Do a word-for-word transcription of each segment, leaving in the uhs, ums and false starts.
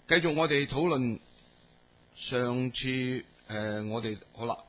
繼續我哋討論上次誒、呃，我哋好啦，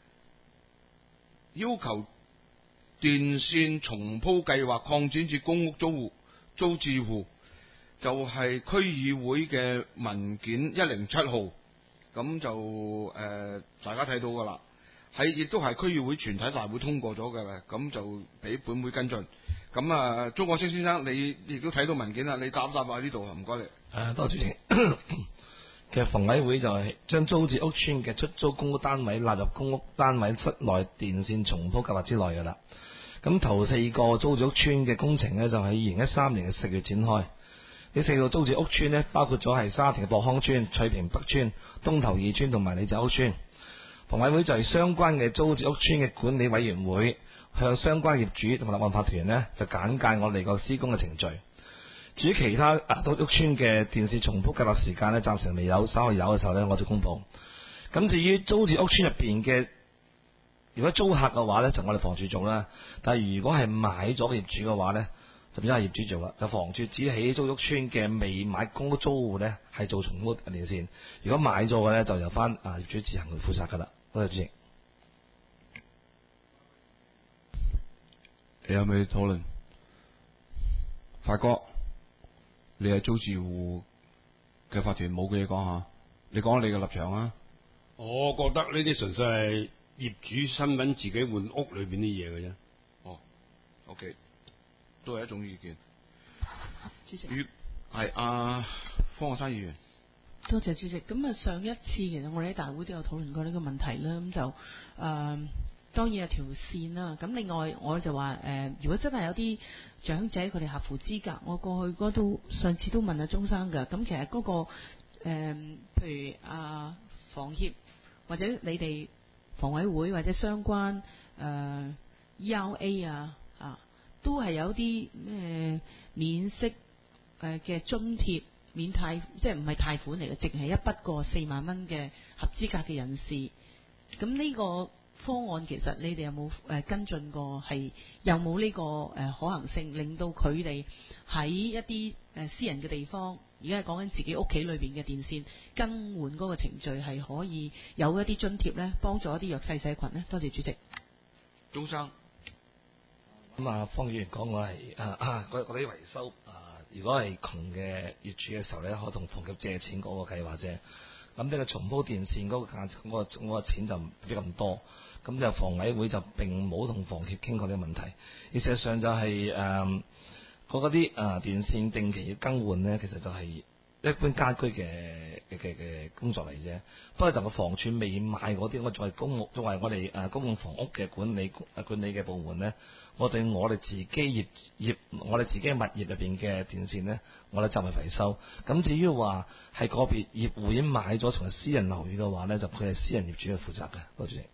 要求電線重鋪計劃擴展至公屋租戶租置戶，就係、是、區議會嘅文件一零七號，咁就誒、呃、大家睇到噶啦，喺亦都係區議會全體大會通過咗嘅，咁就俾本會跟進。咁啊，鍾國清先生，你亦都睇到文件啦，你答一答喺呢度啊，唔該你。 誒，多謝主席。其實房委會就係將租置屋邨嘅出租公屋單位納入公屋單位室內電線重鋪計劃之內㗎啦。咁頭四個租置屋邨嘅工程呢，就喺二零一三年嘅四月展開。呢四個租置屋邨呢，包括咗係沙田嘅博康邨、翠屏北邨、東頭二邨同埋李澤屋邨。房委會就係相關嘅租置屋邨嘅管理委員會，向相關業主同埋立案法團呢，就簡介我哋個施工嘅程序。至於其他啊，租屋邨嘅電線重鋪計劃時間呢，暫時未有，稍後有嘅時候呢，我就公佈。咁至於租置屋邨入邊嘅，如果租客嘅話呢，就我哋房署做啦。但係如果係買咗嘅業主嘅話呢，就變咗係業主做啦。就房署只喺租屋邨嘅未買公屋租戶呢，係做重鋪電線。如果買咗嘅呢，就由翻啊業主自行去負責噶啦。多謝主席。 你有未討論？發哥，你係租置戶嘅法團，冇嘅嘢講下，你講你嘅立場啊。 我覺得呢啲純粹係業主身份自己換屋裏邊啲嘢嘅啫。 哦 ，OK， 都係一種意見。 主席， 係阿方學生議員。 多謝主席。咁啊，上一次其實我哋喺大會都有討論過呢個問題啦。咁就誒。呃當然有條線啦，咁另外我就話誒、呃，如果真係有啲長者佢哋合乎資格，我過去嗰度上次都問阿鍾生㗎，咁其實嗰、那個誒、呃，譬如啊房協或者你哋房委會或者相關誒、呃、E R A 啊啊，都係有啲咩免息誒嘅津貼免貸，即係唔係貸款嚟嘅，淨係一筆過四萬蚊嘅合資格嘅人士，咁呢、這個方案其實你哋有冇誒跟進過？係有冇呢個誒可行性，令到佢哋喺一啲誒私人嘅地方，而家係講緊自己屋企裏邊嘅電線更換嗰個程序，係可以有一啲津貼咧，幫助一啲弱勢社群咧？多謝主席。 鍾生， 咁啊，方議員講我係啊嗰啲維修啊，如果係窮嘅業主嘅時候咧，可以同房協借錢嗰個計劃啫。咁呢個重鋪電線嗰個價，嗰個嗰個錢就唔比咁多。咁就房委會就並冇同房協傾過呢個問題。而事實上就係誒嗰啲誒電線定期要更換咧，其實就係一般家居嘅嘅嘅工作嚟啫。不過就個房署未買嗰啲，我作為公屋作為我哋誒公共房屋嘅管理誒管理嘅部門咧，我對我哋自己業業我哋自己物業入邊嘅電線咧，我哋就係維修。咁至於話係個別業戶已經買咗從私人樓宇嘅話咧，就佢係私人業主去負責嘅。多謝。